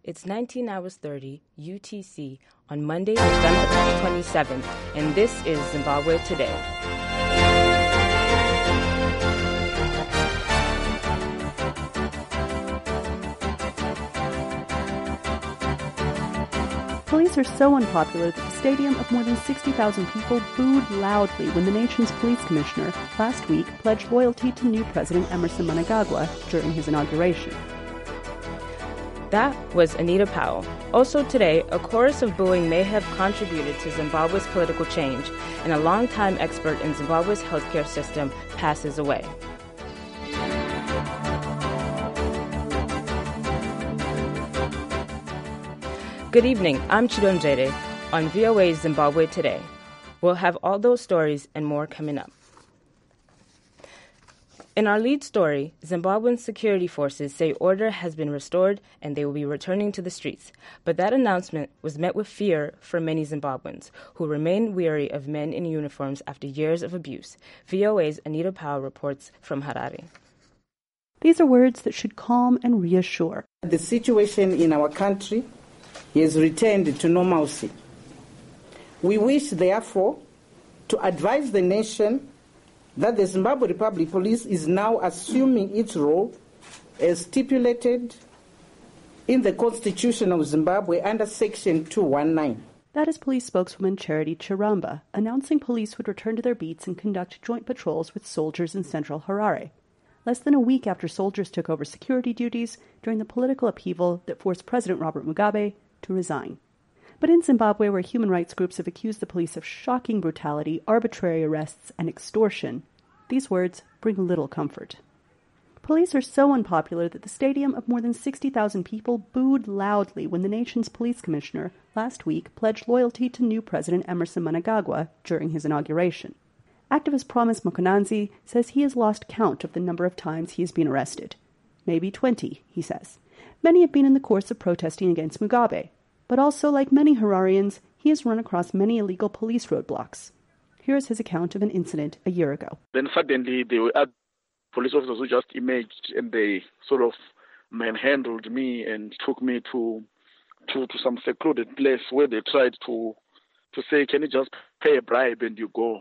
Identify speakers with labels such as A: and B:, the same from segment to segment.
A: It's 19 hours 30 UTC on Monday, November 27th, and this is Zimbabwe Today.
B: Police are so unpopular that the stadium of more than 60,000 people booed loudly when the nation's police commissioner last week pledged loyalty to new President Emmerson Mnangagwa during his inauguration.
A: That was Anita Powell. Also today, a chorus of booing may have contributed to Zimbabwe's political change, and a longtime expert in Zimbabwe's healthcare system passes away. Good evening, I'm Chidonjere on VOA's Zimbabwe Today. We'll have all those stories and more coming up. In our lead story, Zimbabwean security forces say order has been restored and they will be returning to the streets. But that announcement was met with fear for many Zimbabweans, who remain weary of men in uniforms after years of abuse. VOA's Anita Powell reports from Harare.
B: These are words that should calm and reassure.
C: The situation in our country has returned to normalcy. We wish, therefore, to advise the nation that the Zimbabwe Republic Police is now assuming its role as stipulated in the Constitution of Zimbabwe under Section 219.
B: That is police spokeswoman Charity Chiramba announcing police would return to their beats and conduct joint patrols with soldiers in central Harare, less than a week after soldiers took over security duties during the political upheaval that forced President Robert Mugabe to resign. But in Zimbabwe, where human rights groups have accused the police of shocking brutality, arbitrary arrests, and extortion, these words bring little comfort. Police are so unpopular that the stadium of more than 60,000 people booed loudly when the nation's police commissioner last week pledged loyalty to new President Emmerson Mnangagwa during his inauguration. Activist Promise Mokonanzi says he has lost count of the number of times he has been arrested. Maybe 20, he says. Many have been in the course of protesting against Mugabe. But also, like many Hararians, he has run across many illegal police roadblocks. Here's his account of an incident a year ago.
D: Then suddenly there were police officers who just emerged and they sort of manhandled me and took me to some secluded place where they tried to say, can you just pay a bribe and you go?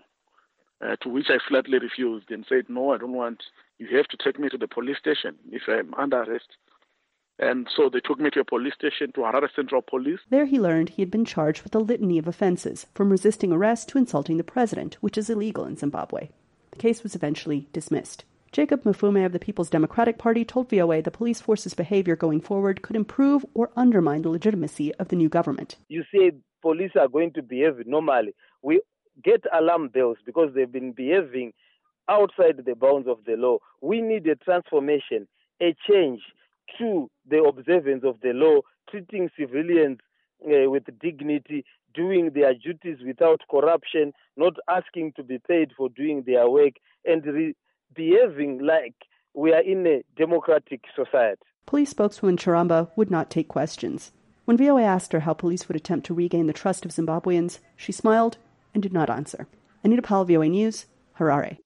D: To which I flatly refused and said, no, I don't want. You have to take me to the police station if I'm under arrest. And so they took me to a police station, to Harare Central Police.
B: There he learned he had been charged with a litany of offenses, from resisting arrest to insulting the president, which is illegal in Zimbabwe. The case was eventually dismissed. Jacob Mfume of the People's Democratic Party told VOA the police force's behavior going forward could improve or undermine the legitimacy of the new government.
E: You say police are going to behave normally. We get alarm bells because they've been behaving outside the bounds of the law. We need a transformation, a change to the observance of the law, treating civilians with dignity, doing their duties without corruption, not asking to be paid for doing their work, and behaving like we are in a democratic society.
B: Police spokeswoman Chiramba would not take questions. When VOA asked her how police would attempt to regain the trust of Zimbabweans, she smiled and did not answer. Anita Powell, VOA News, Harare.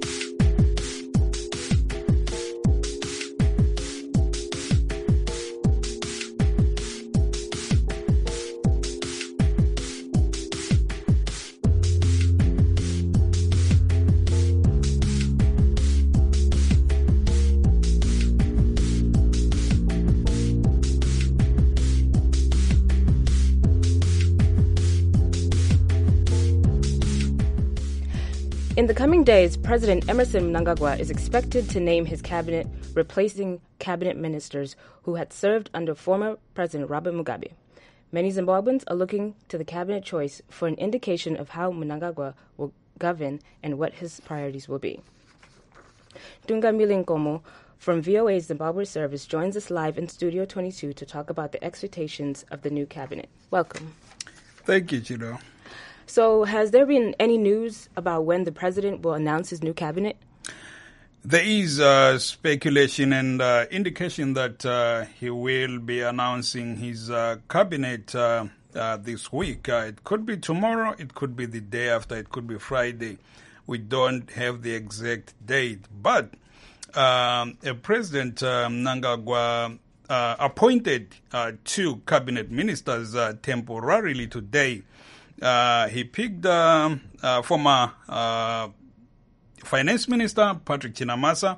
A: In the coming days, President Emmerson Mnangagwa is expected to name his cabinet, replacing cabinet ministers who had served under former President Robert Mugabe. Many Zimbabweans are looking to the cabinet choice for an indication of how Mnangagwa will govern and what his priorities will be. Dungamili Nkomo from VOA's Zimbabwe service joins us live in Studio 22 to talk about the expectations of the new cabinet. Welcome.
F: Thank you, Chido.
A: So has there been any news about when the president will announce his new cabinet?
F: There is speculation and indication that he will be announcing his cabinet this week. It could be tomorrow, it could be the day after, it could be Friday. We don't have the exact date. But President Mnangagwa appointed 2 cabinet ministers temporarily today. He picked former Finance Minister Patrick Chinamasa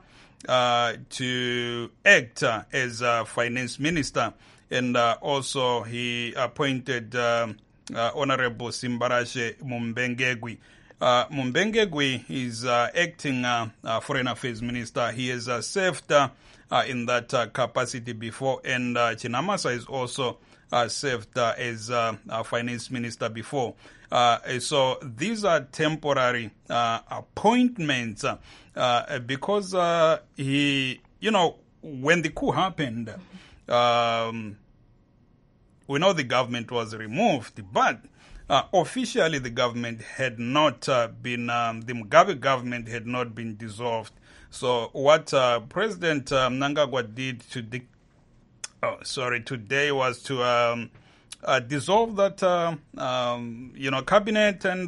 F: to act as Finance Minister, and also he appointed Honorable Simbarashe Mumbengegwi. Mumbengegwi is acting Foreign Affairs Minister. He has served in that capacity before, and Chinamasa is also served as Finance Minister before. So these are temporary appointments because when the coup happened, we know the government was removed, but officially the government had not been, the Mugabe government had not been dissolved. So what President Mnangagwa did today was to dissolve that, cabinet and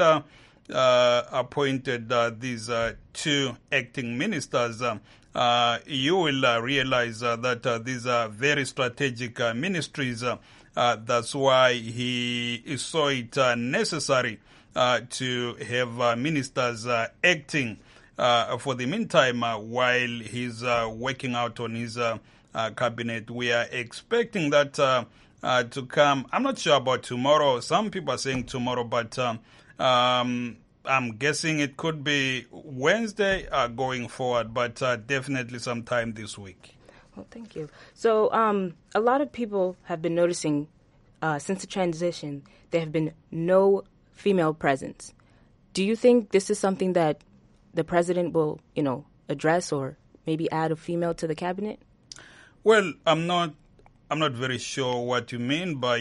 F: appointed these 2 acting ministers. You will realize that these are very strategic ministries. That's why he saw it necessary to have ministers acting for the meantime while he's working out on his cabinet. We are expecting that to come. I'm not sure about tomorrow. Some people are saying tomorrow, but I'm guessing it could be Wednesday going forward, but definitely sometime this week.
A: Well, thank you. So a lot of people have been noticing since the transition, there have been no female presence. Do you think this is something that the president will, address or maybe add a female to the cabinet? Well,
F: I'm not very sure what you mean by,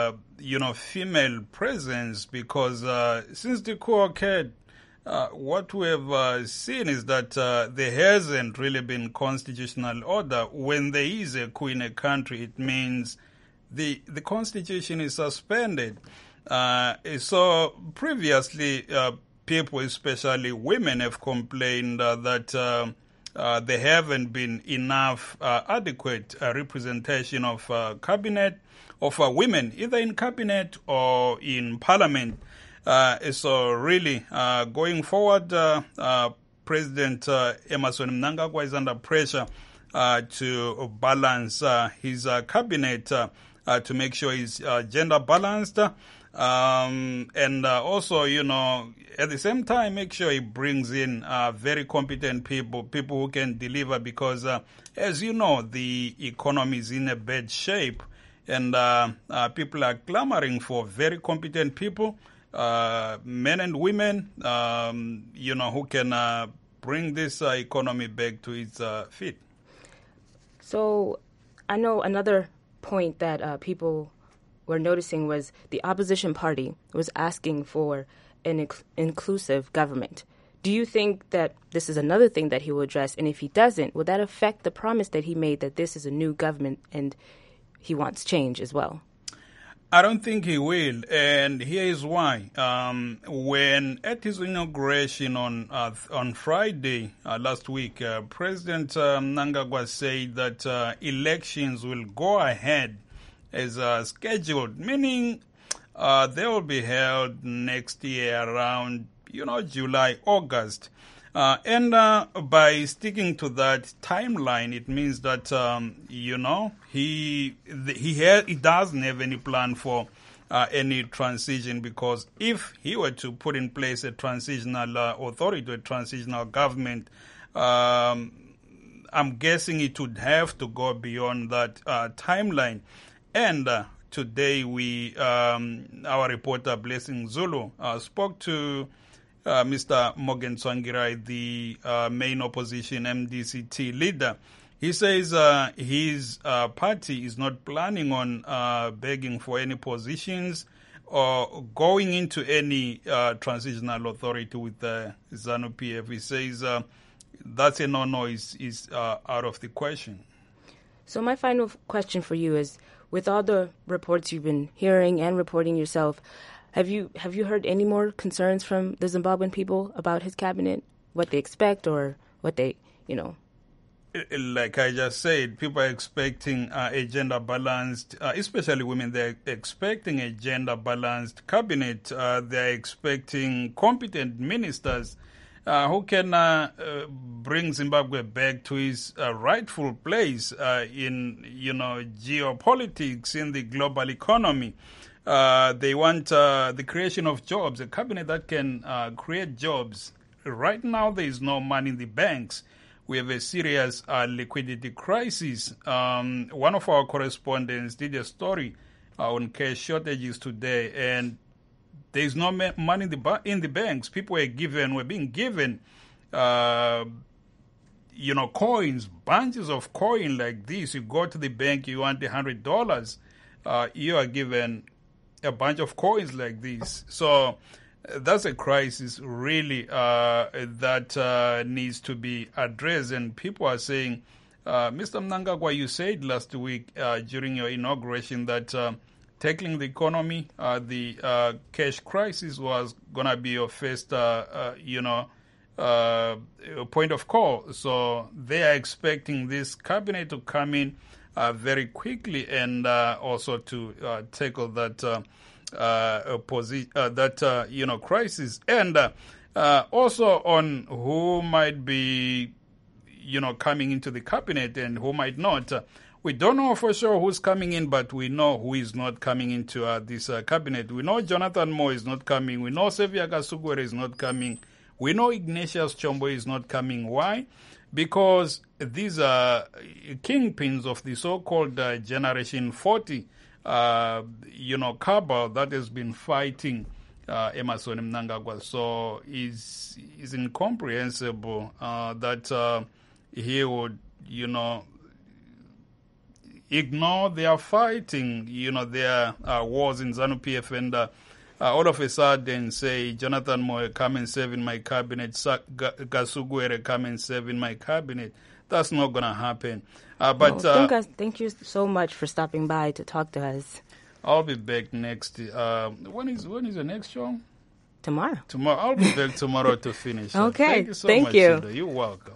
F: female presence, because since the coup occurred, what we have seen is that there hasn't really been constitutional order. When there is a coup in a country, it means the constitution is suspended. So previously, people, especially women, have complained that there haven't been enough adequate representation of cabinet, of women, either in cabinet or in parliament. So really, going forward, President Emmerson Mnangagwa is under pressure to balance his cabinet to make sure he's gender balanced. And also, at the same time, make sure he brings in very competent people who can deliver, because, as you know, the economy is in a bad shape, and people are clamoring for very competent people, men and women, who can bring this economy back to its feet.
A: So I know another point that people were noticing was the opposition party was asking for an inclusive government. Do you think that this is another thing that he will address? And if he doesn't, will that affect the promise that he made that this is a new government and he wants change as well?
F: I don't think he will, and here is why. When at his inauguration on Friday last week, President Mnangagwa said that elections will go ahead as scheduled, meaning they will be held next year around, July, August. And by sticking to that timeline, it means that, he doesn't have any plan for any transition, because if he were to put in place a transitional authority, a transitional government, I'm guessing it would have to go beyond that timeline. And today our reporter Blessing Zulu spoke to Mr. Morgan Tsvangirai, the main opposition MDC-T leader. He says his party is not planning on begging for any positions or going into any transitional authority with the ZANU-PF. He says that's a no-no, is out of the question.
A: So my final question for you is, with all the reports you've been hearing and reporting yourself, have you heard any more concerns from the Zimbabwean people about his cabinet, what they expect or what they,
F: like I just said, people are expecting a gender-balanced, especially women, they're expecting a gender-balanced cabinet. They're expecting competent ministers who can bring Zimbabwe back to its rightful place in, geopolitics, in the global economy. They want the creation of jobs, a cabinet that can create jobs. Right now, there is no money in the banks. We have a serious liquidity crisis. One of our correspondents did a story on cash shortages today, and there is no money in the banks. People were being given, coins, bunches of coin like this. You go to the bank, you want $100, you are given a bunch of coins like this. So that's a crisis really that needs to be addressed. And people are saying, Mr. Mnangagwa, you said last week during your inauguration that tackling the economy, the cash crisis was going to be your first, point of call. So they are expecting this cabinet to come in very quickly and also to tackle that crisis, and also on who might be, coming into the cabinet and who might not. We don't know for sure who's coming in, but we know who is not coming into this cabinet. We know Jonathan Moore is not coming. We know Xavier Kasugwere is not coming. We know Ignatius Chombo is not coming. Why? Because these are kingpins of the so-called Generation 40. cabal that has been fighting Emmerson Mnangagwa. So it's incomprehensible that he would, ignore their fighting, their wars in ZANU-PF and all of a sudden say, Jonathan Moore, come and serve in my cabinet, Kasugwere, come and serve in my cabinet. That's not going to happen.
A: Thank you so much for stopping by to talk to us.
F: I'll be back next. When is the next show?
A: Tomorrow.
F: I'll be back tomorrow to finish.
A: Okay.
F: Thank you so much. Sudha. You're welcome.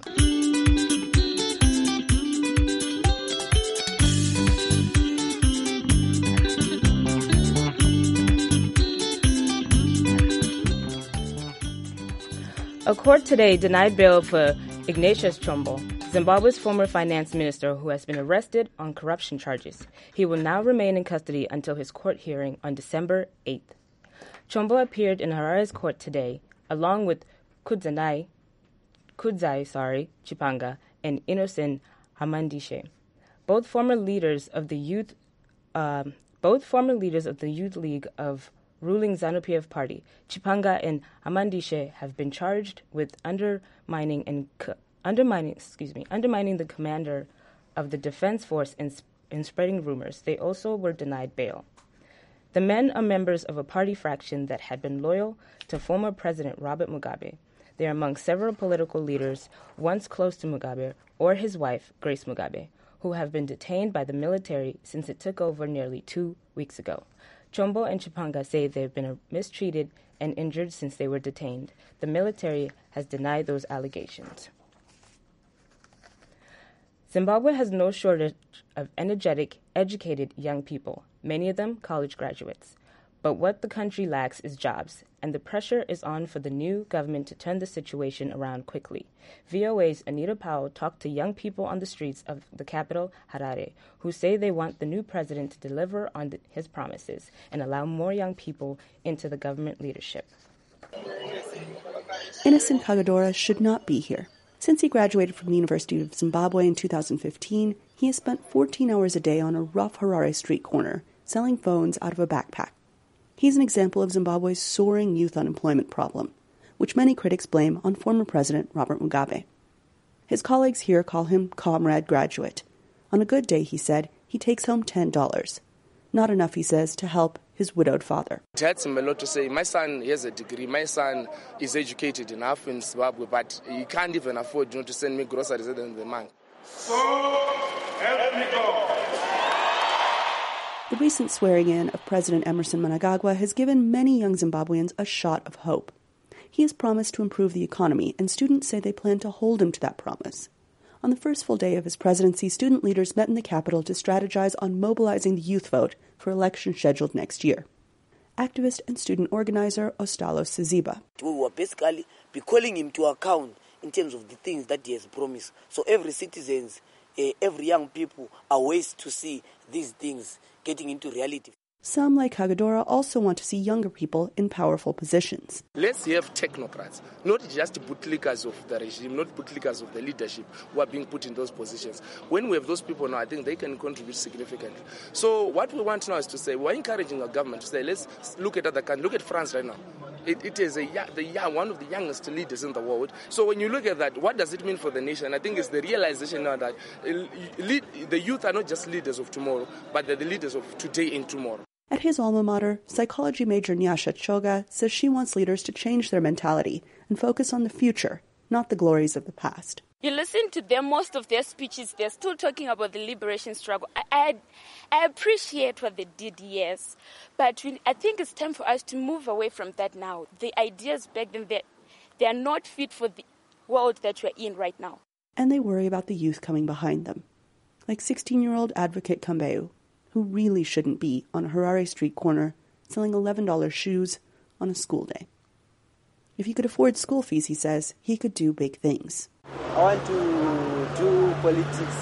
A: A court today denied bail for Ignatius Chombo, Zimbabwe's former finance minister who has been arrested on corruption charges. He will now remain in custody until his court hearing on December 8th. Chombo appeared in Harare's court today, along with Kudzai Chipanga and Innocent Hamandishe, both former leaders of the Youth League of ruling ZANU-PF party. Chipanga and Hamandishe have been charged with undermining the commander of the defense force and spreading rumors. They also were denied bail. The men are members of a party fraction that had been loyal to former President Robert Mugabe. They are among several political leaders once close to Mugabe or his wife, Grace Mugabe, who have been detained by the military since it took over nearly 2 weeks ago. Chombo and Chipanga say they've been mistreated and injured since they were detained. The military has denied those allegations. Zimbabwe has no shortage of energetic, educated young people, many of them college graduates. But what the country lacks is jobs, and the pressure is on for the new government to turn the situation around quickly. VOA's Anita Powell talked to young people on the streets of the capital, Harare, who say they want the new president to deliver on his promises and allow more young people into the government leadership.
B: Innocent Kagadora should not be here. Since he graduated from the University of Zimbabwe in 2015, he has spent 14 hours a day on a rough Harare street corner, selling phones out of a backpack. He's an example of Zimbabwe's soaring youth unemployment problem, which many critics blame on former President Robert Mugabe. His colleagues here call him Comrade Graduate. On a good day, he said, he takes home $10. Not enough, he says, to help his widowed father.
G: It hurts him a lot to say, my son has a degree, my son is educated enough in Zimbabwe, but he can't even afford to send me groceries at the end of the month.
H: So, help me God.
B: The recent swearing-in of President Emmerson Mnangagwa has given many young Zimbabweans a shot of hope. He has promised to improve the economy, and students say they plan to hold him to that promise. On the first full day of his presidency, student leaders met in the capital to strategize on mobilizing the youth vote for elections scheduled next year. Activist and student organizer Ostalos Siziba.
I: We will basically be calling him to account in terms of the things that he has promised. So every citizen, every young people are ways to see these things getting into reality.
B: Some, like Hagedorah, also want to see younger people in powerful positions.
G: Let's have technocrats, not just bootlickers of the regime, not bootlickers of the leadership who are being put in those positions. When we have those people now, I think they can contribute significantly. So what we want now is to say, we're encouraging our government to say, let's look at other countries. Look at France right now. It is one of the youngest leaders in the world. So when you look at that, what does it mean for the nation? I think it's the realization now that the youth are not just leaders of tomorrow, but they're the leaders of today and tomorrow.
B: At his alma mater, psychology major Nyasha Choga says she wants leaders to change their mentality and focus on the future, not the glories of the past.
J: You listen to them, most of their speeches, they're still talking about the liberation struggle. I appreciate what they did, yes, but I think it's time for us to move away from that now. The ideas back then, they are not fit for the world that we're in right now.
B: And they worry about the youth coming behind them, like 16-year-old Advocate Kambeu, who really shouldn't be on a Harare street corner selling $11 shoes on a school day. If he could afford school fees, he says, he could do big things.
E: I want to do politics.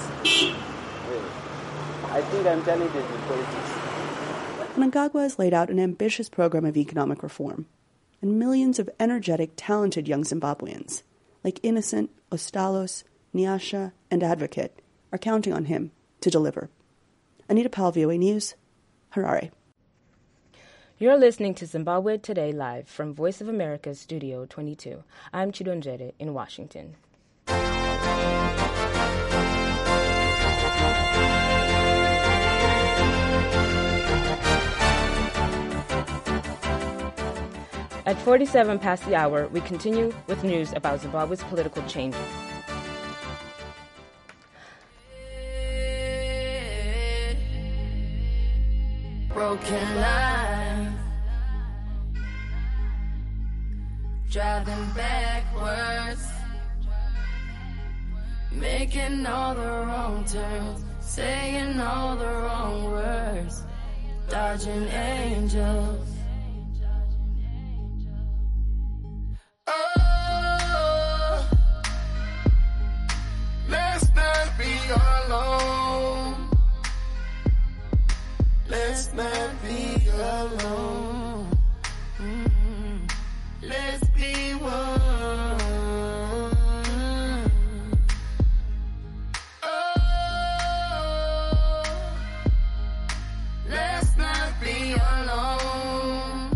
E: I think I'm talented in politics.
B: Mnangagwa has laid out an ambitious program of economic reform, and millions of energetic, talented young Zimbabweans, like Innocent, Ostalos, Nyasha, and Advocate, are counting on him to deliver. Anita Powell, VOA News, Harare.
A: You're listening to Zimbabwe Today live from Voice of America's Studio 22. I'm Chidonjere in Washington. At 47 past the hour, we continue with news about Zimbabwe's political changes.
K: Broken line, driving backwards, making all the wrong turns, saying all the wrong words, dodging angels. Oh, let's not be alone. Let's not be alone. Let's be one. Oh, let's not be alone.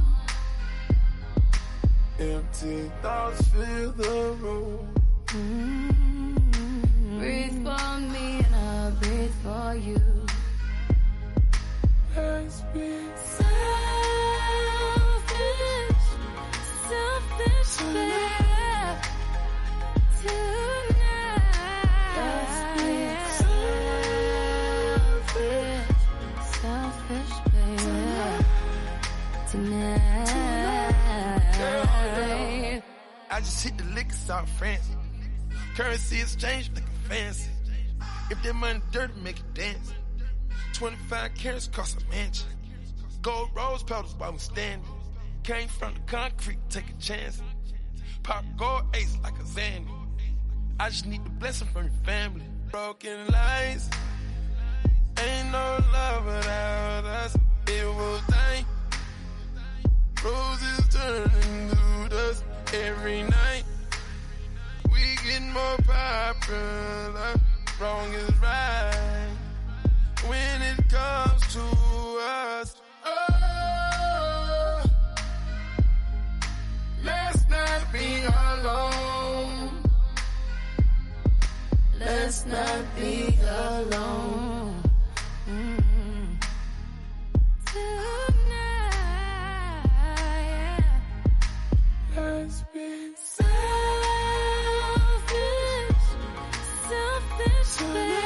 K: Empty thoughts fill the room. Breathe for me and I'll breathe for you. Let's be selfish, babe. Tonight. Let's be selfish, babe. Tonight.
L: I just hit the liquor South France. Currency exchange looking fancy. If that money dirty, make it dance. 25 carats cost a mansion. Gold rose petals while we standing. Came from the concrete, take a chance. Pop gold ace like a Zandy. I just need the blessing from your family. Broken lights. Ain't no love without us. It will die. Roses turning to dust every night. We get more popular. Wrong is right. When it comes to us, oh, let's not be alone. Let's not be alone. Tonight, let's be selfish, baby.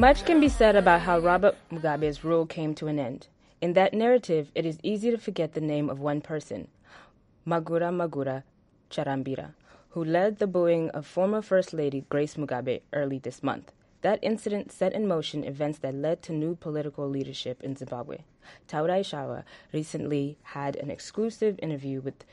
A: Much can be said about how Robert Mugabe's rule came to an end. In that narrative, it is easy to forget the name of one person, Magura Charambira, who led the booing of former First Lady Grace Mugabe early this month. That incident set in motion events that led to new political leadership in Zimbabwe. Taurai Shawa recently had an exclusive interview with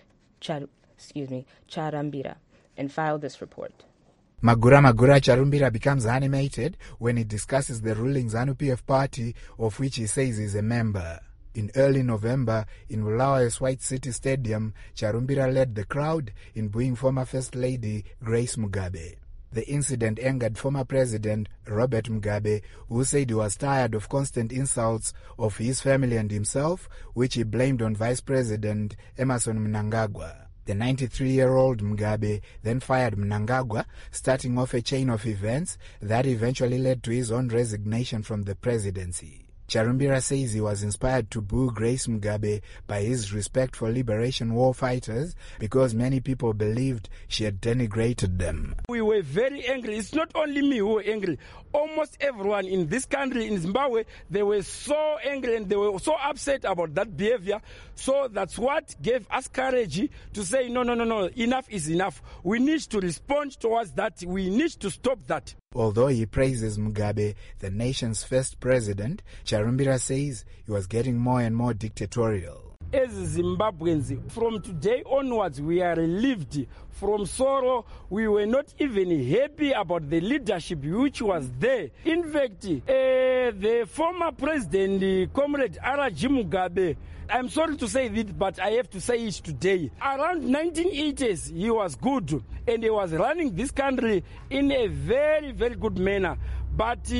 A: Charambira and filed this report.
M: Magura Charumbira becomes animated when he discusses the ruling ZANU-PF party, of which he says he is a member. In early November, in Bulawayo's White City Stadium, Charumbira led the crowd in booing former First Lady Grace Mugabe. The incident angered former President Robert Mugabe, who said he was tired of constant insults of his family and himself, which he blamed on Vice President Emmerson Mnangagwa. The 93-year-old Mugabe then fired Mnangagwa, starting off a chain of events that eventually led to his own resignation from the presidency. Charumbira says he was inspired to boo Grace Mugabe by his respect for liberation war fighters because many people believed she had denigrated them.
N: We were very angry. It's not only me who were angry. Almost everyone in this country, in Zimbabwe, they were so angry and they were so upset about that behavior. So that's what gave us courage to say, no, enough is enough. We need to respond towards that. We need to stop that.
M: Although he praises Mugabe, the nation's first president, Charumbira says he was getting more and more dictatorial.
N: As Zimbabweans, from today onwards, we are relieved from sorrow. We were not even happy about the leadership which was there. In fact, the former president, Comrade R.G. Mugabe, I'm sorry to say this, but I have to say it today. Around 1980s, he was good, and he was running this country in a very, very good manner. But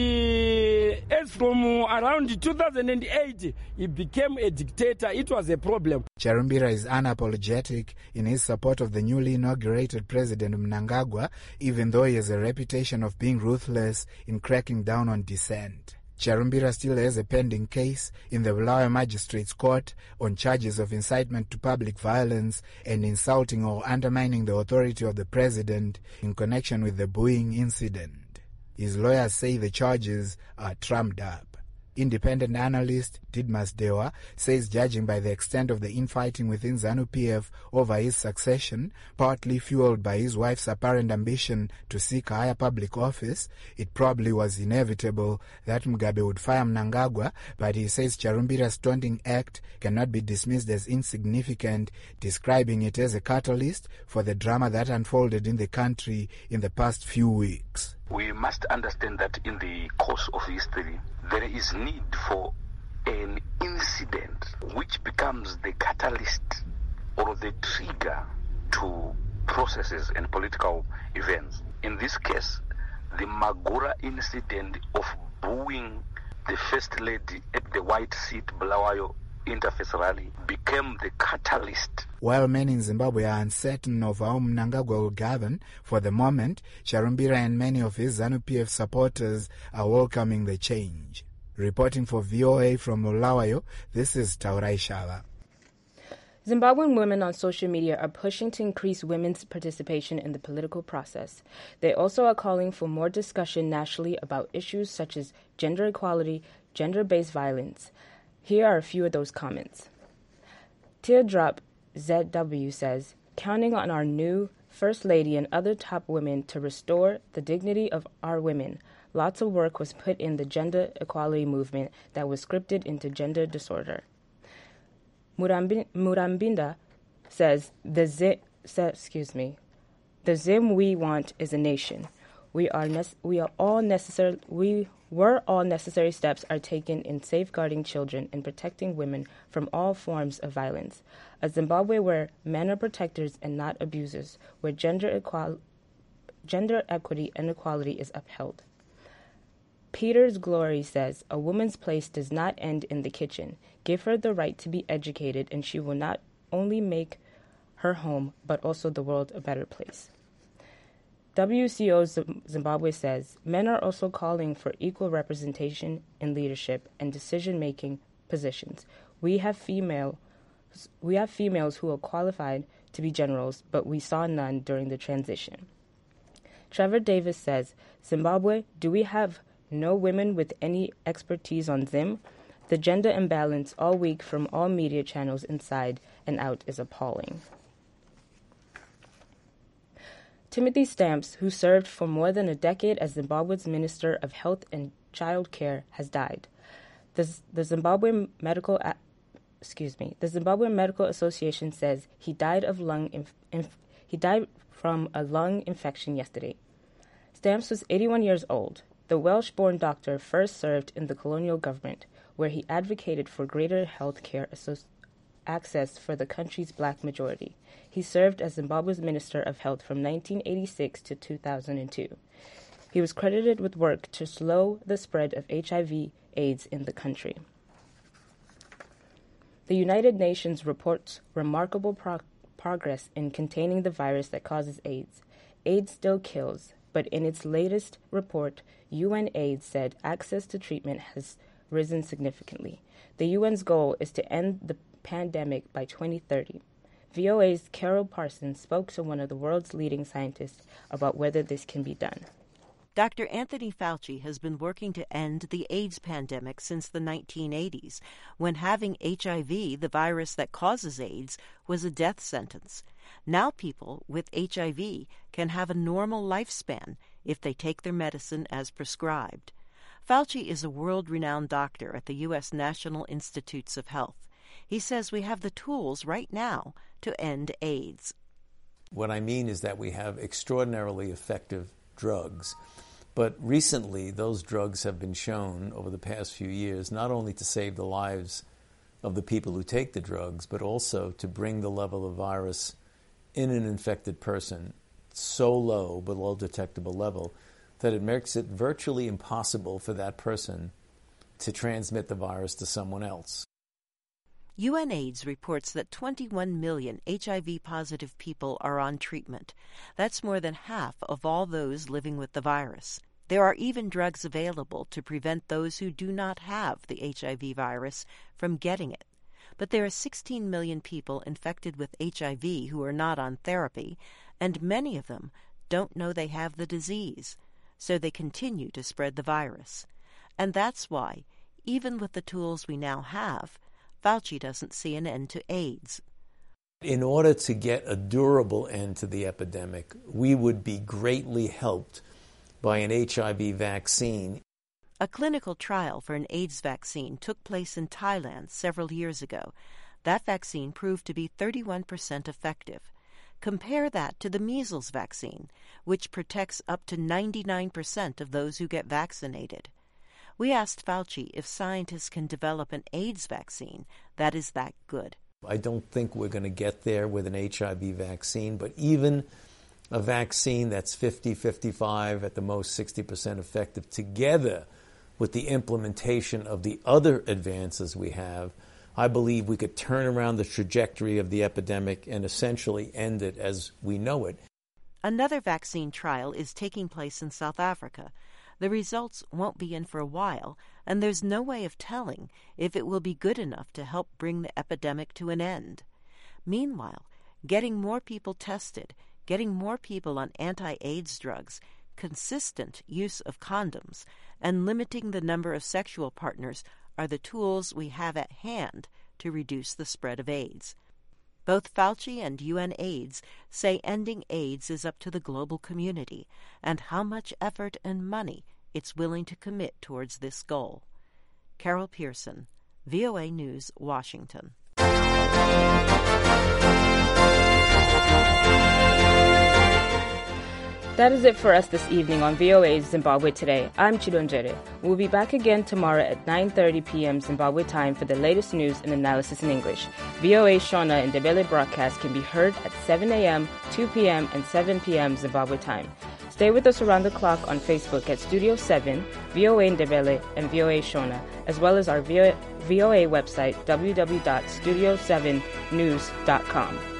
N: as from around 2008, he became a dictator. It was a problem.
M: Charumbira is unapologetic in his support of the newly inaugurated President Mnangagwa, even though he has a reputation of being ruthless in cracking down on dissent. Charumbira still has a pending case in the Bulawayo Magistrates Court on charges of incitement to public violence and insulting or undermining the authority of the president in connection with the booing incident. His lawyers say the charges are trumped up. Independent analyst Didmas Dewa says judging by the extent of the infighting within ZANU-PF over his succession, partly fueled by his wife's apparent ambition to seek higher public office, it probably was inevitable that Mugabe would fire Mnangagwa, but he says Charumbira's taunting act cannot be dismissed as insignificant, describing it as a catalyst for the drama that unfolded in the country in the past few weeks.
O: We must understand that in the course of history, there is need for an incident which becomes the catalyst or the trigger to processes and political events. In this case, the Magura incident of booing the First Lady at the White Seat Bulawayo Interface Rally became the catalyst.
M: While many in Zimbabwe are uncertain of how Mnangagwa will govern, for the moment, Charumbira and many of his ZANU-PF supporters are welcoming the change. Reporting for VOA from Bulawayo, this is Taurai Shawa.
A: Zimbabwean women on social media are pushing to increase women's participation in the political process. They also are calling for more discussion nationally about issues such as gender equality, gender-based violence. Here are a few of those comments. Teardrop ZW says, counting on our new First Lady and other top women to restore the dignity of our women. Lots of work was put in the gender equality movement that was scripted into gender disorder. Murambinda says, the Zim we want is a nation. All necessary steps are taken in safeguarding children and protecting women from all forms of violence. A Zimbabwe where men are protectors and not abusers, where gender equity and equality is upheld. Peter's Glory says, a woman's place does not end in the kitchen. Give her the right to be educated, and she will not only make her home, but also the world a better place. WCO Zimbabwe says, men are also calling for equal representation in leadership and decision-making positions. We have females who are qualified to be generals, but we saw none during the transition. Trevor Davis says, Zimbabwe, do we have no women with any expertise on Zim. The gender imbalance all week from all media channels inside and out is appalling. Timothy Stamps, who served for more than a decade as Zimbabwe's Minister of Health and Child Care, has died. The Zimbabwe Medical Association says he died from a lung infection yesterday. Stamps was 81 years old. The Welsh-born doctor first served in the colonial government, where he advocated for greater health care access for the country's black majority. He served as Zimbabwe's Minister of Health from 1986 to 2002. He was credited with work to slow the spread of HIV/AIDS in the country. The United Nations reports remarkable progress in containing the virus that causes AIDS. AIDS still kills, but in its latest report, UNAIDS said access to treatment has risen significantly. The UN's goal is to end the pandemic by 2030. VOA's Carol Parsons spoke to one of the world's leading scientists about whether this can be done.
P: Dr. Anthony Fauci has been working to end the AIDS pandemic since the 1980s, when having HIV, the virus that causes AIDS, was a death sentence. Now people with HIV can have a normal lifespan if they take their medicine as prescribed. Fauci is a world-renowned doctor at the U.S. National Institutes of Health. He says we have the tools right now to end AIDS.
Q: What I mean is that we have extraordinarily effective drugs. But recently, those drugs have been shown over the past few years not only to save the lives of the people who take the drugs, but also to bring the level of virus in an infected person so low, below detectable level, that it makes it virtually impossible for that person to transmit the virus to someone else.
P: UNAIDS reports that 21 million HIV-positive people are on treatment. That's more than half of all those living with the virus. There are even drugs available to prevent those who do not have the HIV virus from getting it. But there are 16 million people infected with HIV who are not on therapy, and many of them don't know they have the disease, so they continue to spread the virus. And that's why, even with the tools we now have, Fauci doesn't see an end to AIDS.
Q: In order to get a durable end to the epidemic, we would be greatly helped by an HIV vaccine.
P: A clinical trial for an AIDS vaccine took place in Thailand several years ago. That vaccine proved to be 31% effective. Compare that to the measles vaccine, which protects up to 99% of those who get vaccinated. We asked Fauci if scientists can develop an AIDS vaccine that is that good.
Q: I don't think we're going to get there with an HIV vaccine, but even a vaccine that's 50, 55, at the most 60% effective, together with the implementation of the other advances we have, I believe we could turn around the trajectory of the epidemic and essentially end it as we know it.
P: Another vaccine trial is taking place in South Africa. The results won't be in for a while, and there's no way of telling if it will be good enough to help bring the epidemic to an end. Meanwhile, getting more people tested, getting more people on anti-AIDS drugs, consistent use of condoms, and limiting the number of sexual partners are the tools we have at hand to reduce the spread of AIDS. Both Fauci and UNAIDS say ending AIDS is up to the global community and how much effort and money it's willing to commit towards this goal. Carol Pearson, VOA News, Washington.
A: That is it for us this evening on VOA's Zimbabwe Today. I'm Chidonjere. We'll be back again tomorrow at 9:30 p.m. Zimbabwe time for the latest news and analysis in English. VOA Shona and Ndebele broadcast can be heard at 7 a.m., 2 p.m., and 7 p.m. Zimbabwe time. Stay with us around the clock on Facebook at Studio 7, VOA Ndebele, and VOA Shona, as well as our VOA website, www.studio7news.com.